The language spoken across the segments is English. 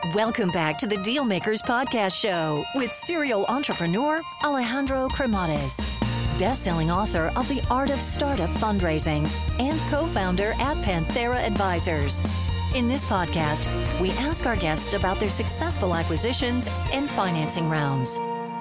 Welcome back to the Dealmakers Podcast Show with serial entrepreneur Alejandro Cremades, best-selling author of The Art of Startup Fundraising and co-founder at Panthera Advisors. In this podcast, we ask our guests about their successful acquisitions and financing rounds.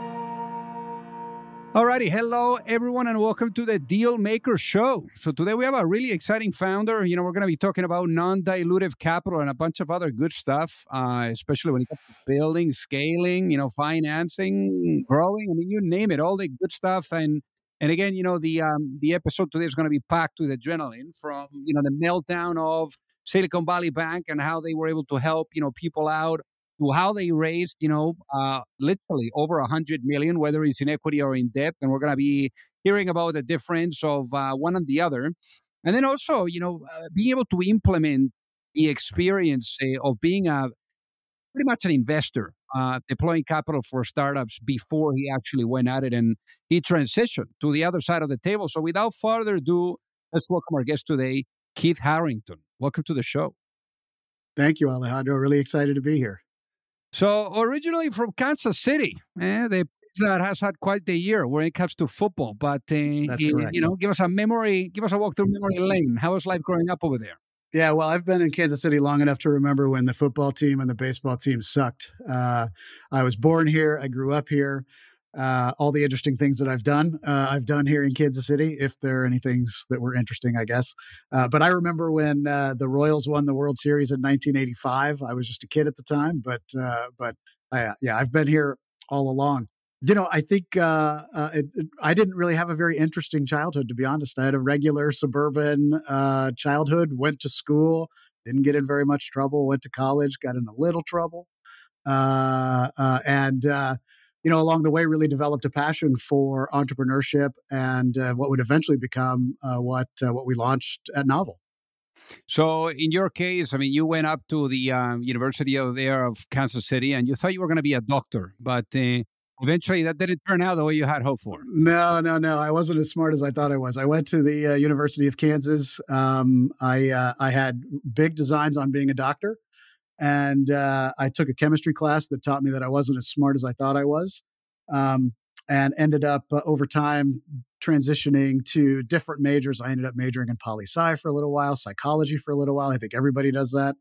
Alrighty, hello everyone, and welcome to the Deal Maker Show. So today we have a really exciting founder. We're going to be talking about non-dilutive capital and a bunch of other good stuff, especially when it comes to building, scaling, financing, growing, you name it, all the good stuff. And again, the episode today is going to be packed with adrenaline from the meltdown of Silicon Valley Bank and how they were able to help people out, to how they raised, literally over $100 million, whether it's in equity or in debt. And we're going to be hearing about the difference of one and the other. And then also, being able to implement the experience of being pretty much an investor, deploying capital for startups before he actually went at it and he transitioned to the other side of the table. So without further ado, let's welcome our guest today, Keith Harrington. Welcome to the show. Thank you, Alejandro. Really excited to be here. So originally from Kansas City, the place that has had quite the year when it comes to football. But That's correct. Give us a walk through memory lane. How was life growing up over there? Yeah, well, I've been in Kansas City long enough to remember when the football team and the baseball team sucked. I was born here. I grew up here. All the interesting things that I've done here in Kansas City, if there are any things that were interesting, I guess. But I remember when the Royals won the World Series in 1985. I was just a kid at the time, but I've been here all along. I think I didn't really have a very interesting childhood, to be honest. I had a regular suburban childhood, went to school, didn't get in very much trouble, went to college, got in a little trouble. Along the way, really developed a passion for entrepreneurship and what would eventually become what we launched at Novel. So in your case, you went up to the University of Kansas City and you thought you were going to be a doctor, but eventually that didn't turn out the way you had hoped for. No. I wasn't as smart as I thought I was. I went to the University of Kansas. I had big designs on being a doctor. And I took a chemistry class that taught me that I wasn't as smart as I thought I was, and ended up over time transitioning to different majors. I ended up majoring in poli-sci for a little while, psychology for a little while. I think everybody does that.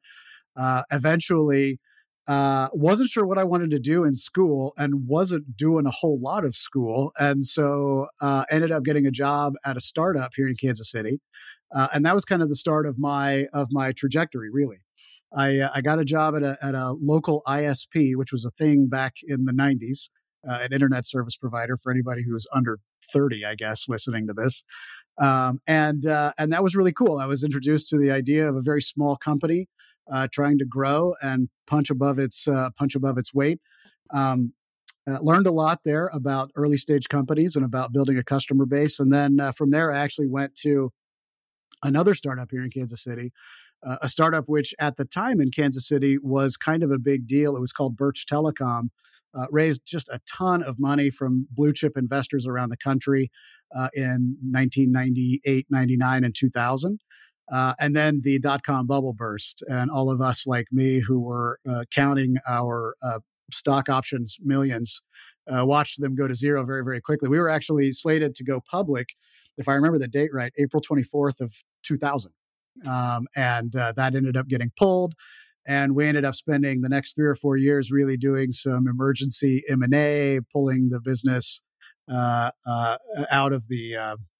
Eventually, wasn't sure what I wanted to do in school and wasn't doing a whole lot of school. And so ended up getting a job at a startup here in Kansas City. And that was kind of the start of my trajectory, really. I got a job at a local ISP, which was a thing back in the 90s, an internet service provider for anybody who was under 30, I guess, listening to this. And that was really cool. I was introduced to the idea of a very small company trying to grow and punch above its weight. Learned a lot there about early stage companies and about building a customer base. And then from there, I actually went to another startup here in Kansas City. A startup which at the time in Kansas City was kind of a big deal. It was called Birch Telecom, raised just a ton of money from blue chip investors around the country in 1998, 99, and 2000. And then the dot-com bubble burst, and all of us like me who were counting our stock options millions watched them go to zero very, very quickly. We were actually slated to go public, if I remember the date right, April 24th of 2000. And that ended up getting pulled, and we ended up spending the next 3 or 4 years really doing some emergency M&A, pulling the business out of the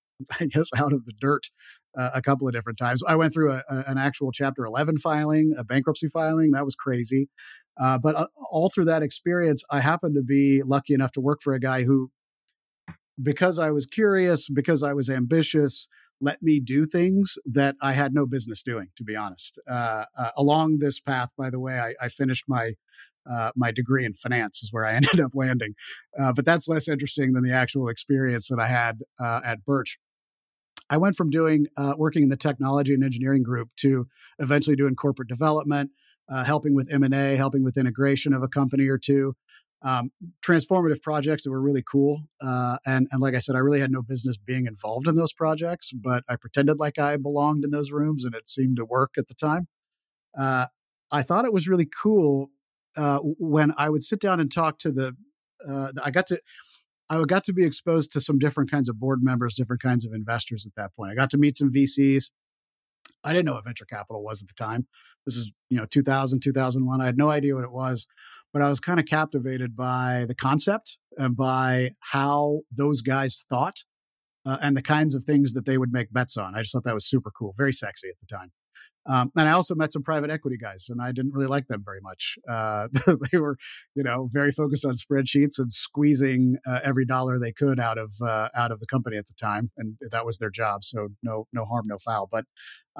dirt a couple of different times. I went through an actual Chapter 11 filing, a bankruptcy filing. That was crazy. But all through that experience, I happened to be lucky enough to work for a guy who, because I was curious, because I was ambitious, let me do things that I had no business doing, to be honest. Along this path, by the way, I finished my degree in finance is where I ended up landing. But that's less interesting than the actual experience that I had at Birch. I went from working in the technology and engineering group to eventually doing corporate development, helping with M&A, helping with integration of a company or two. Transformative projects that were really cool. And like I said, I really had no business being involved in those projects, but I pretended like I belonged in those rooms and it seemed to work at the time. I thought it was really cool when I would sit down and talk to I got to be exposed to some different kinds of board members, different kinds of investors at that point. I got to meet some VCs. I didn't know what venture capital was at the time. This is, 2000, 2001. I had no idea what it was, but I was kind of captivated by the concept and by how those guys thought and the kinds of things that they would make bets on. I just thought that was super cool, very sexy at the time. And I also met some private equity guys, and I didn't really like them very much. They were, very focused on spreadsheets and squeezing every dollar they could out of the company at the time, and that was their job. So no harm, no foul. But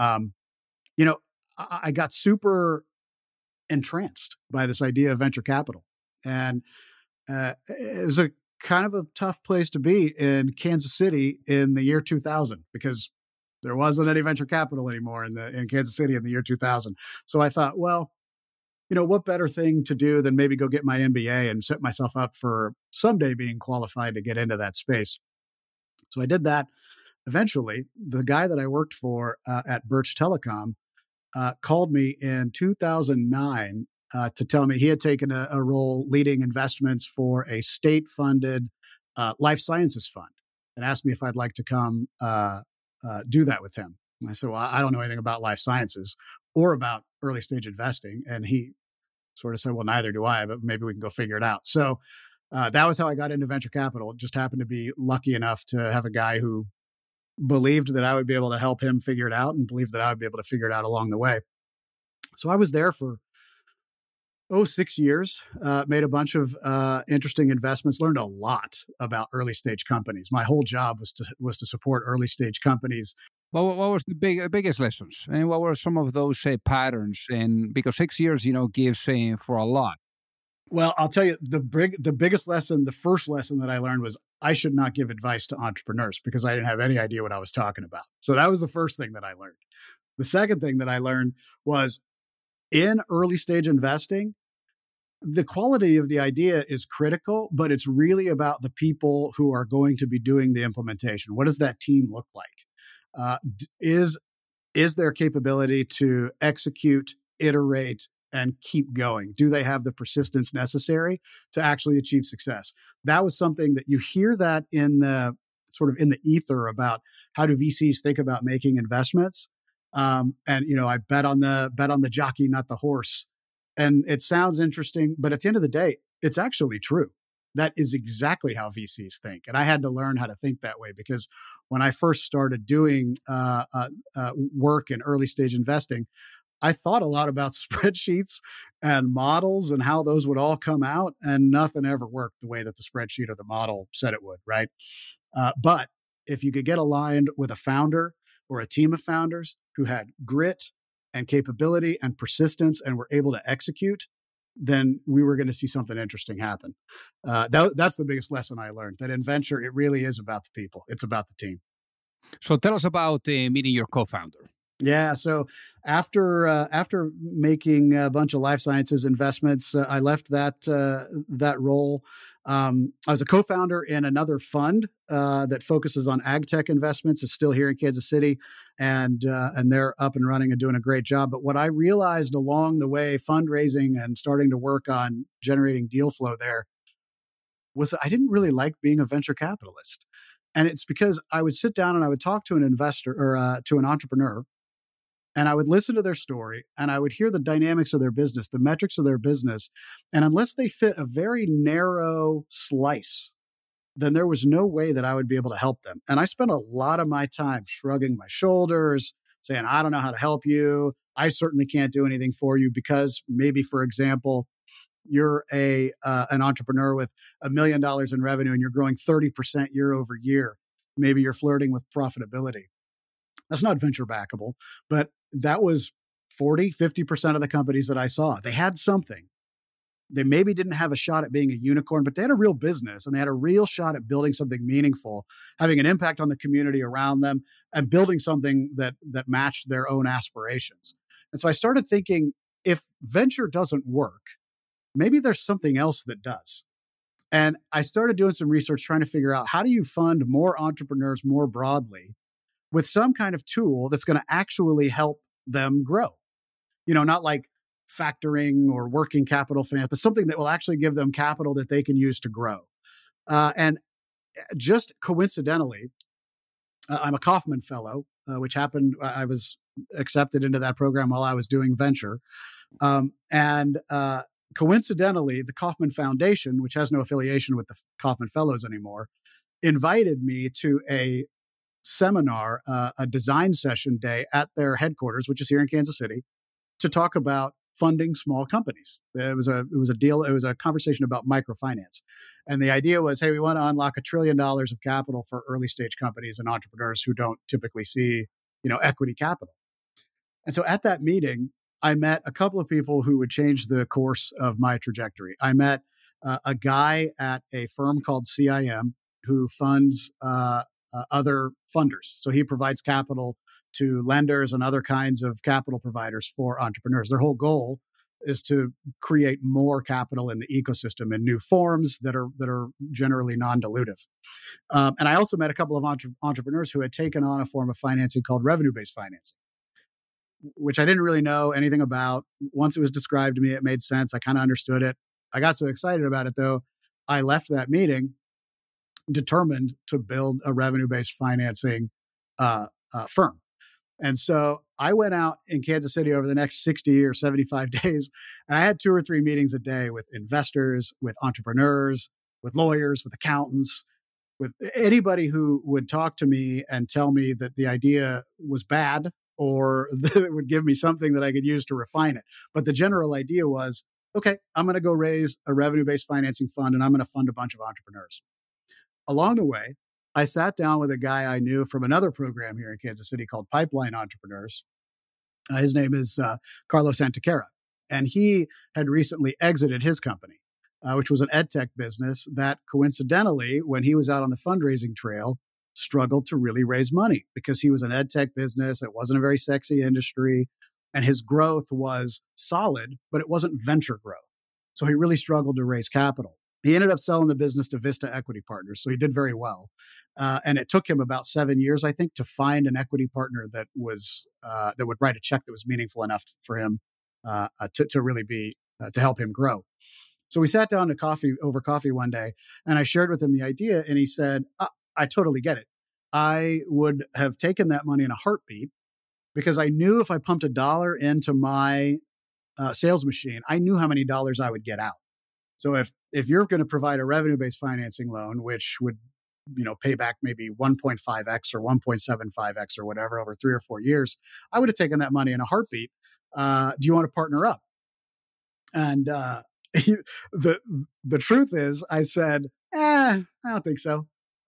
I got super entranced by this idea of venture capital, and it was a kind of a tough place to be in Kansas City in the year 2000 because there wasn't any venture capital anymore in Kansas City in the year 2000. So I thought, well, what better thing to do than maybe go get my MBA and set myself up for someday being qualified to get into that space. So I did that. Eventually, the guy that I worked for at Birch Telecom called me in 2009 to tell me he had taken a role leading investments for a state-funded life sciences fund and asked me if I'd like to come do that with him. And I said, well, I don't know anything about life sciences or about early stage investing. And he sort of said, well, neither do I, but maybe we can go figure it out. So that was how I got into venture capital. It just happened to be lucky enough to have a guy who believed that I would be able to help him figure it out and believed that I would be able to figure it out along the way. So I was there for 6 years, made a bunch of interesting investments, learned a lot about early stage companies. My whole job was to support early stage companies. Well, what was the biggest lessons, and what were some of those patterns? And because 6 years, gives for a lot. Well, I'll tell you the biggest lesson, the first lesson that I learned was I should not give advice to entrepreneurs because I didn't have any idea what I was talking about. So that was the first thing that I learned. The second thing that I learned was in early stage investing, the quality of the idea is critical, but it's really about the people who are going to be doing the implementation. What does that team look like? Is their capability to execute, iterate, and keep going? Do they have the persistence necessary to actually achieve success? That was something that you hear that in the sort of in the ether about how do VCs think about making investments. And I bet on the jockey, not the horse. And it sounds interesting, but at the end of the day, it's actually true. That is exactly how VCs think. And I had to learn how to think that way because when I first started doing work in early stage investing, I thought a lot about spreadsheets and models and how those would all come out, and nothing ever worked the way that the spreadsheet or the model said it would, right? But if you could get aligned with a founder or a team of founders who had grit and capability and persistence and were able to execute, then we were going to see something interesting happen. That's the biggest lesson I learned, that in venture, it really is about the people. It's about the team. So tell us about meeting your co-founder. Yeah. So after making a bunch of life sciences investments, I left that role. I was a co-founder in another fund that focuses on ag tech investments. It's still here in Kansas City, and they're up and running and doing a great job. But what I realized along the way, fundraising and starting to work on generating deal flow there, was that I didn't really like being a venture capitalist. And it's because I would sit down and I would talk to an investor or to an entrepreneur, and I would listen to their story and I would hear the dynamics of their business, the metrics of their business. And unless they fit a very narrow slice, then there was no way that I would be able to help them. And I spent a lot of my time shrugging my shoulders, saying, I don't know how to help you. I certainly can't do anything for you because maybe, for example, you're an entrepreneur with $1 million in revenue and you're growing 30% year over year. Maybe you're flirting with profitability. That's not venture backable, but that was 50% of the companies that I saw. They had something. They maybe didn't have a shot at being a unicorn, but they had a real business and they had a real shot at building something meaningful, having an impact on the community around them, and building something that matched their own aspirations. And so I started thinking, if venture doesn't work, maybe there's something else that does. And I started doing some research trying to figure out, how do you fund more entrepreneurs more broadly with some kind of tool that's going to actually help them grow? Not like factoring or working capital finance, but something that will actually give them capital that they can use to grow. And just coincidentally, I'm a Kauffman Fellow, which happened, I was accepted into that program while I was doing venture. And coincidentally, the Kauffman Foundation, which has no affiliation with the Kauffman Fellows anymore, invited me to a seminar, a design session day at their headquarters, which is here in Kansas City, to talk about funding small companies. It was a conversation about microfinance. And the idea was, hey, we want to unlock $1 trillion of capital for early stage companies and entrepreneurs who don't typically see, equity capital. And so at that meeting, I met a couple of people who would change the course of my trajectory. I met a guy at a firm called CIM who funds other funders. So he provides capital to lenders and other kinds of capital providers for entrepreneurs. Their whole goal is to create more capital in the ecosystem in new forms that are generally non-dilutive. And I also met a couple of entrepreneurs who had taken on a form of financing called revenue-based financing, which I didn't really know anything about. Once it was described to me, it made sense. I kind of understood it. I got so excited about it, though, I left that determined to build a revenue-based financing firm. And so I went out in Kansas City over the next 60 or 75 days, and I had 2 or 3 meetings a day with investors, with entrepreneurs, with lawyers, with accountants, with anybody who would talk to me and tell me that the idea was bad or that it would give me something that I could use to refine it. But the general idea was, okay, I'm going to go raise a revenue-based financing fund, and I'm going to fund a bunch of entrepreneurs. Along the way, I sat down with a guy I knew from another program here in Kansas City called Pipeline Entrepreneurs. His name is Carlos Antequera, and he had recently exited his company, which was an ed tech business that coincidentally, when he was out on the fundraising trail, struggled to really raise money because he was an ed tech business. It wasn't a very sexy industry, and his growth was solid, but it wasn't venture growth. So he really struggled to raise capital. He ended up selling the business to Vista Equity Partners, so he did very well. And it took him about 7 years, I think, to find an equity partner that would write a check that was meaningful enough for him to really be to help him grow. So we sat down over coffee one day, and I shared with him the idea, and he said, "I totally get it. I would have taken that money in a heartbeat because I knew if I pumped $1 into my sales machine, I knew how many dollars I would get out. So if you're going to provide a revenue-based financing loan, which would, pay back maybe 1.5x or 1.75x or whatever over 3 or 4 years, I would have taken that money in a heartbeat. Do you want to partner up?" And the truth is, I said, I don't think so.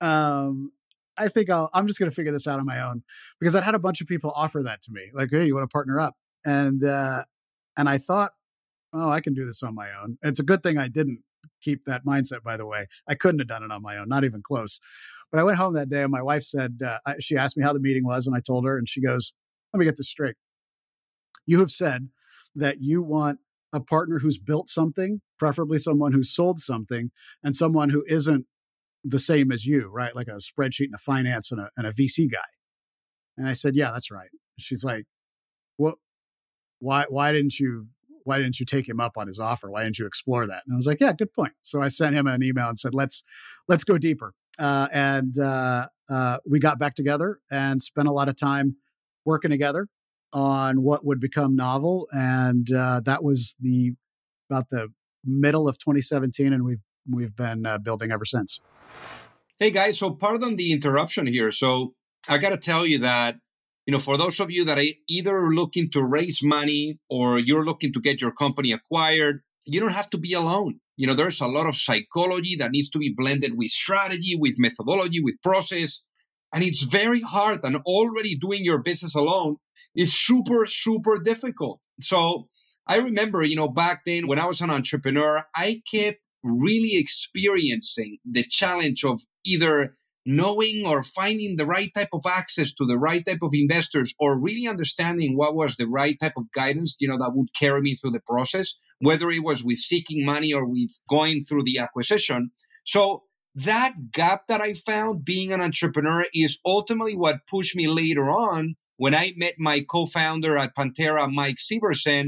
I think I'm just going to figure this out on my own, because I'd had a bunch of people offer that to me, like, "Hey, you want to partner up?" And I thought, oh, I can do this on my own. It's a good thing I didn't keep that mindset, by the way. I couldn't have done it on my own, not even close. But I went home that day and my wife said, she asked me how the meeting was, and I told her, and she goes, "Let me get this straight. You have said that you want a partner who's built something, preferably someone who's sold something, and someone who isn't the same as you, right? Like a spreadsheet and a finance and a VC guy." And I said, "Yeah, that's right." She's like, "Well, why didn't you take him up on his offer? Why didn't you explore that?" And I was like, "Yeah, good point." So I sent him an email and said, let's go deeper. And we got back together and spent a lot of time working together on what would become Novel. And that was about the middle of 2017. And we've been building ever since. Hey guys, so pardon the interruption here. So I got to tell you that, for those of you that are either looking to raise money or you're looking to get your company acquired, you don't have to be alone. There's a lot of psychology that needs to be blended with strategy, with methodology, with process. And it's very hard. And already doing your business alone is super, super difficult. So I remember, back then when I was an entrepreneur, I kept really experiencing the challenge of either knowing or finding the right type of access to the right type of investors, or really understanding what was the right type of guidance, that would carry me through the process, whether it was with seeking money or with going through the acquisition. So that gap that I found being an entrepreneur is ultimately what pushed me later on when I met my co-founder at Pantera, Mike Severson,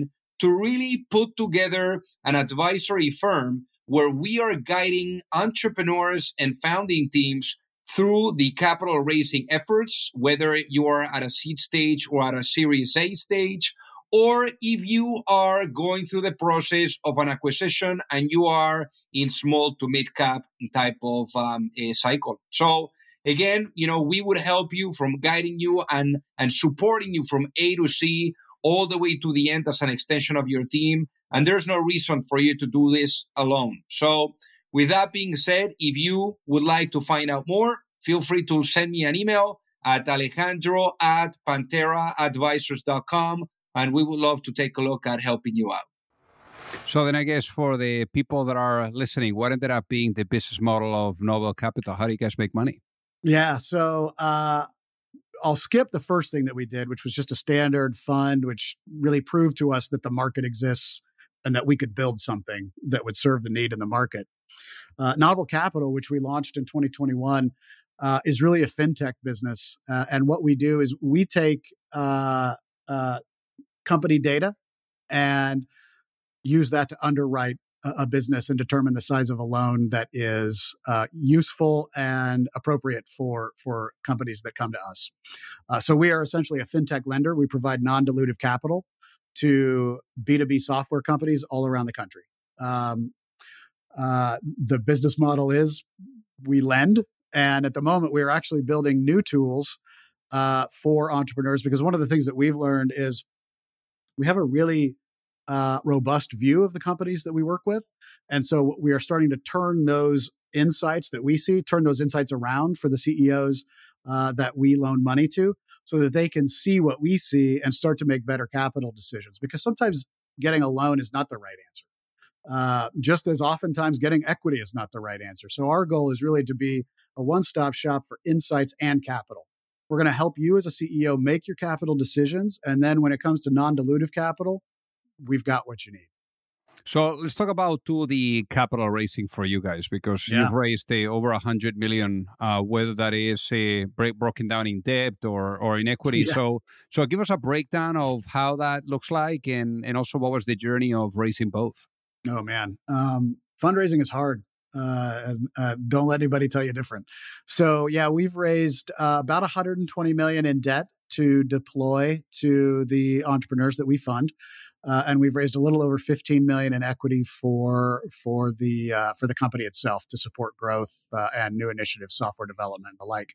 to really put together an advisory firm where we are guiding entrepreneurs and founding teams through the capital raising efforts, whether you are at a seed stage or at a Series A stage, or if you are going through the process of an acquisition and you are in small to mid cap type of a cycle. So again, we would help you from guiding you and supporting you from A to C all the way to the end as an extension of your team. And there's no reason for you to do this alone. So with that being said, if you would like to find out more, feel free to send me an email at alejandro@panteraadvisors.com, and we would love to take a look at helping you out. So then I guess for the people that are listening, what ended up being the business model of Noble Capital? How do you guys make money? Yeah, so I'll skip the first thing that we did, which was just a standard fund, which really proved to us that the market exists and that we could build something that would serve the need in the market. Novel Capital, which we launched in 2021, is really a fintech business. And what we do is we take company data and use that to underwrite a business and determine the size of a loan that is useful and appropriate for companies that come to us. So we are essentially a fintech lender. We provide non-dilutive capital to B2B software companies all around the country. The business model is we lend, and at the moment we are actually building new tools for entrepreneurs, because one of the things that we've learned is we have a really robust view of the companies that we work with. And so we are starting to turn those insights that we see, turn those insights around for the CEOs that we loan money to, so that they can see what we see and start to make better capital decisions. Because sometimes getting a loan is not the right answer. Just as oftentimes getting equity is not the right answer. So our goal is really to be a one-stop shop for insights and capital. We're going to help you as a CEO make your capital decisions. And then when it comes to non-dilutive capital, we've got what you need. So let's talk about the capital raising for you guys, because you've raised over $100 million, whether that is broken down in debt or in equity. Yeah. So give us a breakdown of how that looks like, and also what was the journey of raising both. Oh man, fundraising is hard. Don't let anybody tell you different. So yeah, we've raised about $120 million in debt to deploy to the entrepreneurs that we fund. And we've raised a little over $15 million in equity for the company itself to support growth and new initiatives, software development, and the like.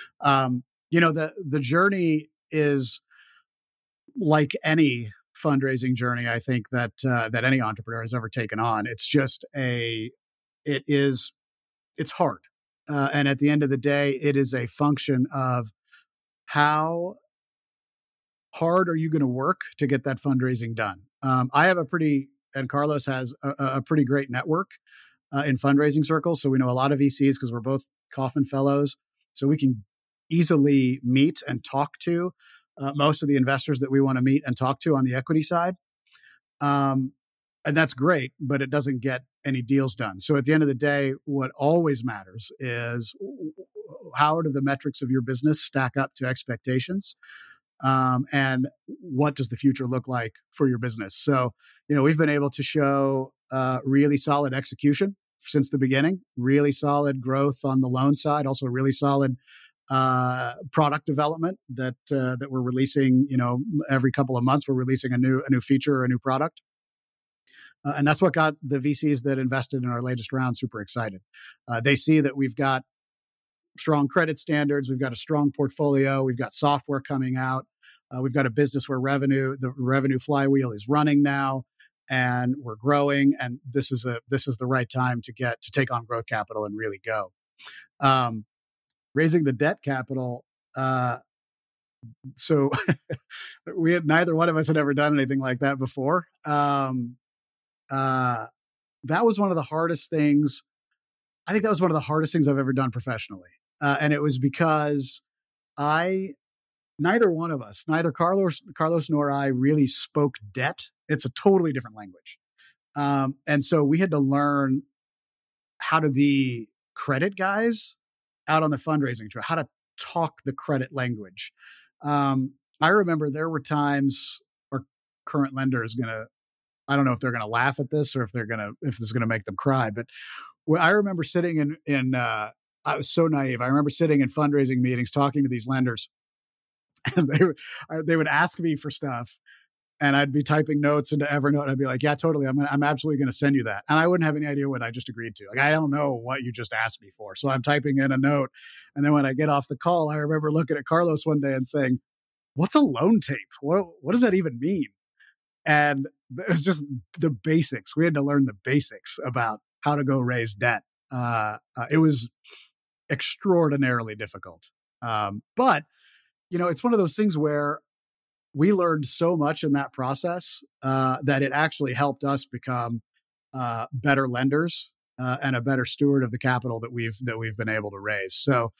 The journey is like any fundraising journey, I think, that any entrepreneur has ever taken on. It's just it's hard, and at the end of the day, it is a function of how hard are you going to work to get that fundraising done? I have and Carlos has a pretty great network in fundraising circles. So we know a lot of VCs because we're both Kauffman Fellows. So we can easily meet and talk to most of the investors that we want to meet and talk to on the equity side. And that's great, but it doesn't get any deals done. So at the end of the day, what always matters is how do the metrics of your business stack up to expectations? And what does the future look like for your business? So, we've been able to show really solid execution since the beginning, really solid growth on the loan side, also really solid product development that we're releasing. Every couple of months we're releasing a new feature or a new product, and that's what got the VCs that invested in our latest round super excited. They see that we've got strong credit standards, we've got a strong portfolio, we've got software coming out. We've got a business where the revenue flywheel is running now, and we're growing. And this is the right time to take on growth capital and really go. Raising the debt capital. So neither one of us had ever done anything like that before. That was one of the hardest things. I think that was one of the hardest things I've ever done professionally, and it was because neither one of us, neither Carlos nor I, really spoke debt. It's a totally different language. And so we had to learn how to be credit guys out on the fundraising trail, how to talk the credit language. I remember there were times, our current lender is going to I don't know if they're going to laugh at this or if this is going to make them cry. But I remember sitting I was so naive. I remember sitting in fundraising meetings, talking to these lenders, and they would ask me for stuff, and I'd be typing notes into Evernote. And I'd be like, yeah, totally. I'm absolutely going to send you that. And I wouldn't have any idea what I just agreed to. Like, I don't know what you just asked me for. So I'm typing in a note. And then when I get off the call, I remember looking at Carlos one day and saying, what's a loan tape? What does that even mean? And it was just the basics. We had to learn the basics about how to go raise debt. It was extraordinarily difficult. But, it's one of those things where we learned so much in that process that it actually helped us become better lenders and a better steward of the capital that we've been able to raise. So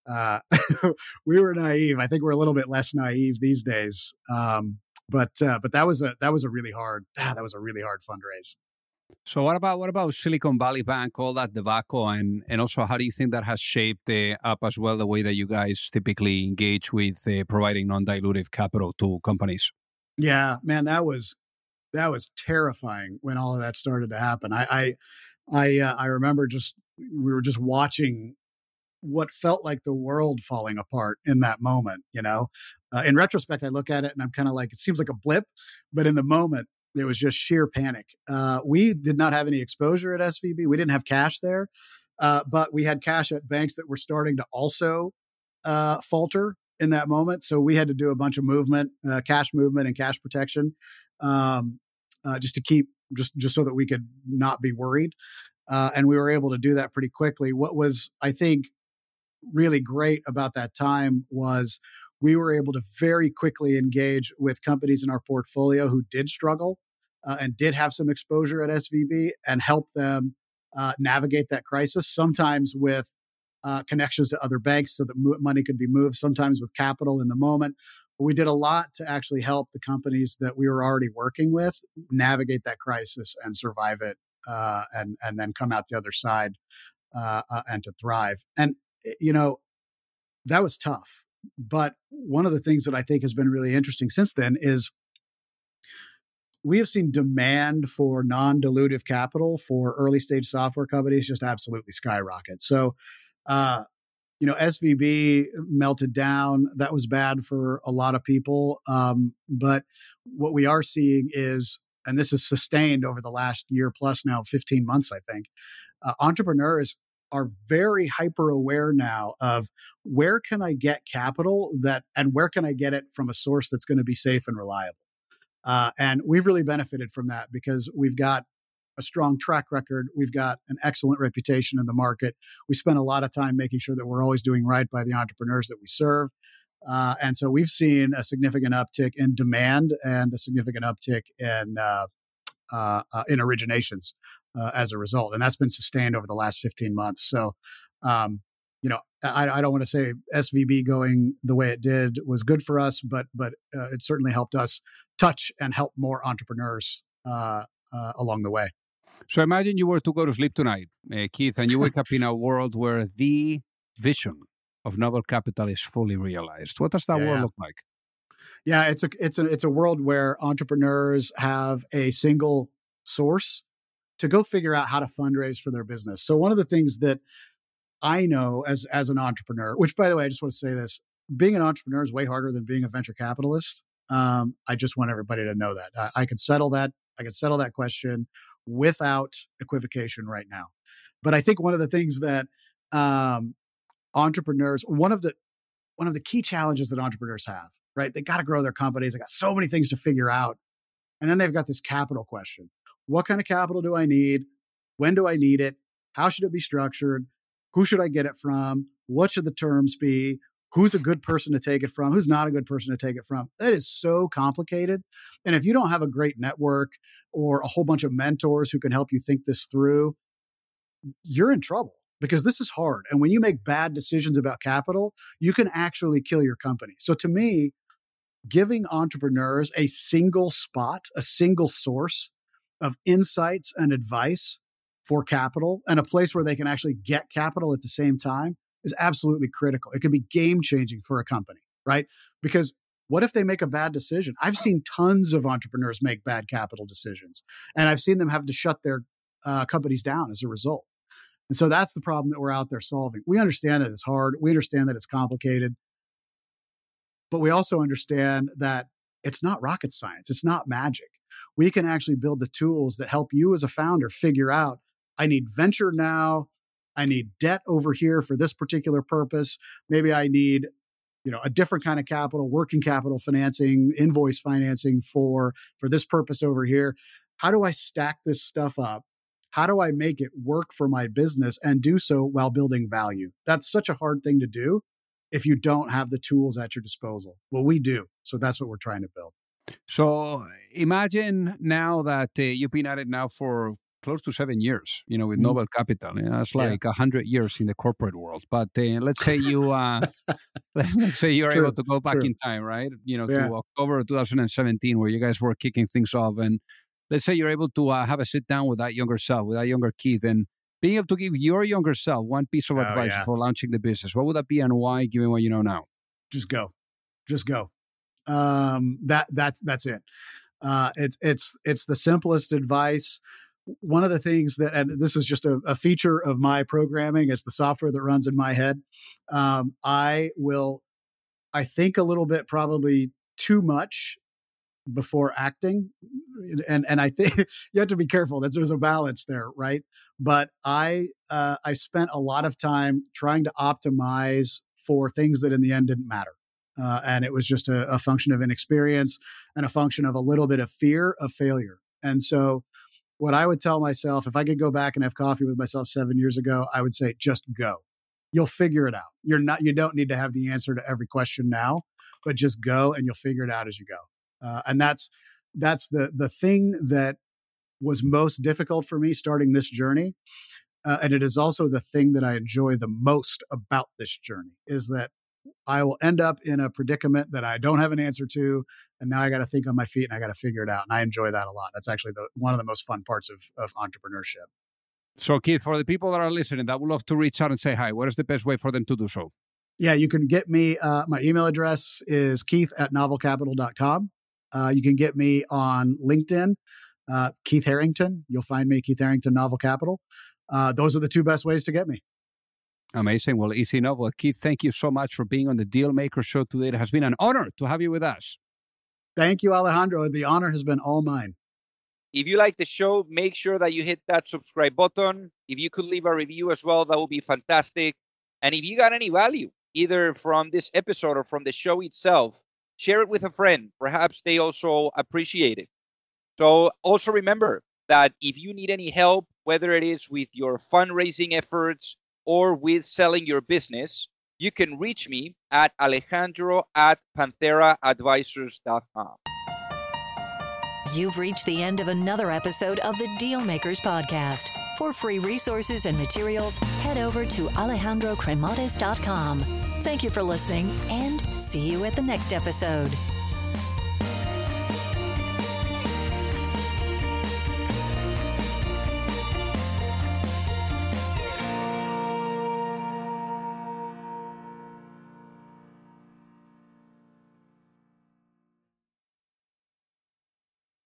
we were naive. I think we're a little bit less naive these days. But that was a really hard fundraise. So what about Silicon Valley Bank, all that debacle, and also how do you think that has shaped up as well the way that you guys typically engage with providing non-dilutive capital to companies? Yeah, man, that was terrifying when all of that started to happen. I remember we were just watching what felt like the world falling apart in that moment. In retrospect, I look at it and I'm kind of like, it seems like a blip, but in the moment, it was just sheer panic. We did not have any exposure at SVB. We didn't have cash there, but we had cash at banks that were starting to also falter in that moment. So we had to do a bunch of cash movement and cash protection, just to keep, just so that we could not be worried. And we were able to do that pretty quickly. What was, I think, really great about that time was we were able to very quickly engage with companies in our portfolio who did struggle and did have some exposure at SVB and help them navigate that crisis, sometimes with connections to other banks so that money could be moved, sometimes with capital in the moment. But we did a lot to actually help the companies that we were already working with navigate that crisis and survive it and then come out the other side and to thrive. And, that was tough. But one of the things that I think has been really interesting since then is we have seen demand for non-dilutive capital for early stage software companies just absolutely skyrocket. So, SVB melted down. That was bad for a lot of people. But what we are seeing is, and this is sustained over the last year plus now, 15 months, I think, entrepreneurs are very hyper aware now of where can I get capital and where can I get it from a source that's going to be safe and reliable. And we've really benefited from that because we've got a strong track record. We've got an excellent reputation in the market. We spend a lot of time making sure that we're always doing right by the entrepreneurs that we serve. And so we've seen a significant uptick in demand and a significant uptick in originations as a result. And that's been sustained over the last 15 months. So, I don't want to say SVB going the way it did was good for us, but it certainly helped us touch and help more entrepreneurs along the way. So imagine you were to go to sleep tonight, Keith, and you wake up in a world where the vision of Noble Capital is fully realized. What does that world look like? Yeah, it's a world where entrepreneurs have a single source to go figure out how to fundraise for their business. So one of the things that I know as an entrepreneur, which by the way, I just want to say this, being an entrepreneur is way harder than being a venture capitalist. I just want everybody to know that. I could settle that. I could settle that question without equivocation right now. But I think one of the things that entrepreneurs, one of the key challenges that entrepreneurs have, right? They got to grow their companies. They got so many things to figure out. And then they've got this capital question. What kind of capital do I need? When do I need it? How should it be structured? Who should I get it from? What should the terms be? Who's a good person to take it from? Who's not a good person to take it from? That is so complicated. And if you don't have a great network or a whole bunch of mentors who can help you think this through, you're in trouble because this is hard. And when you make bad decisions about capital, you can actually kill your company. So to me, giving entrepreneurs a single spot, a single source of insights and advice for capital and a place where they can actually get capital at the same time is absolutely critical. It could be game changing for a company, right? Because What if they make a bad decision? I've seen tons of entrepreneurs make bad capital decisions, and I've seen them have to shut their companies down as a result. And so that's the problem that we're out there solving. We understand that it's hard. We understand that it's complicated. But we also understand that it's not rocket science. It's not magic. We can actually build the tools that help you as a founder figure out, I need venture now. I need debt over here for this particular purpose. Maybe I need, a different kind of capital, working capital financing, invoice financing for this purpose over here. How do I stack this stuff up? How do I make it work for my business and do so while building value? That's such a hard thing to do if you don't have the tools at your disposal. Well, we do. So that's what we're trying to build. So imagine now that you've been at it now for close to 7 years, with Noble Capital. That's like 100 years in the corporate world. But let's say you let's say you're able to go back in time, right? To October 2017, where you guys were kicking things off. And let's say you're able to have a sit down with that younger self, with that younger Keith, and being able to give your younger self one piece of advice for launching the business. What would that be and why, given what you know now? Just go. That's it. It's the simplest advice. One of the things that, and this is just a feature of my programming, it's the software that runs in my head. I think a little bit, probably too much before acting. And I think you have to be careful that there's a balance there, right? But I spent a lot of time trying to optimize for things that in the end didn't matter. And it was just a function of inexperience and a function of a little bit of fear of failure. And so what I would tell myself, if I could go back and have coffee with myself 7 years ago, I would say, just go. You'll figure it out. You don't need to have the answer to every question now, but just go and you'll figure it out as you go. And that's the thing that was most difficult for me starting this journey. And it is also the thing that I enjoy the most about this journey, is that I will end up in a predicament that I don't have an answer to. And now I got to think on my feet and I got to figure it out. And I enjoy that a lot. That's actually one of the most fun parts of entrepreneurship. So Keith, for the people that are listening that would love to reach out and say hi, what is the best way for them to do so? Yeah, you can get me. My email address is keith@novelcapital.com. You can get me on LinkedIn, Keith Harrington. You'll find me, Keith Harrington, Novel Capital. Those are the two best ways to get me. Amazing. Well, easy enough. Well, Keith, thank you so much for being on the Dealmaker Show today. It has been an honor to have you with us. Thank you, Alejandro. The honor has been all mine. If you like the show, make sure that you hit that subscribe button. If you could leave a review as well, that would be fantastic. And if you got any value, either from this episode or from the show itself, share it with a friend. Perhaps they also appreciate it. So also remember that if you need any help, whether it is with your fundraising efforts or with selling your business, you can reach me at alejandro@pantheraadvisors.com. You've reached the end of another episode of the Dealmakers Podcast. For free resources and materials, head over to alejandrocremades.com. Thank you for listening, and see you at the next episode.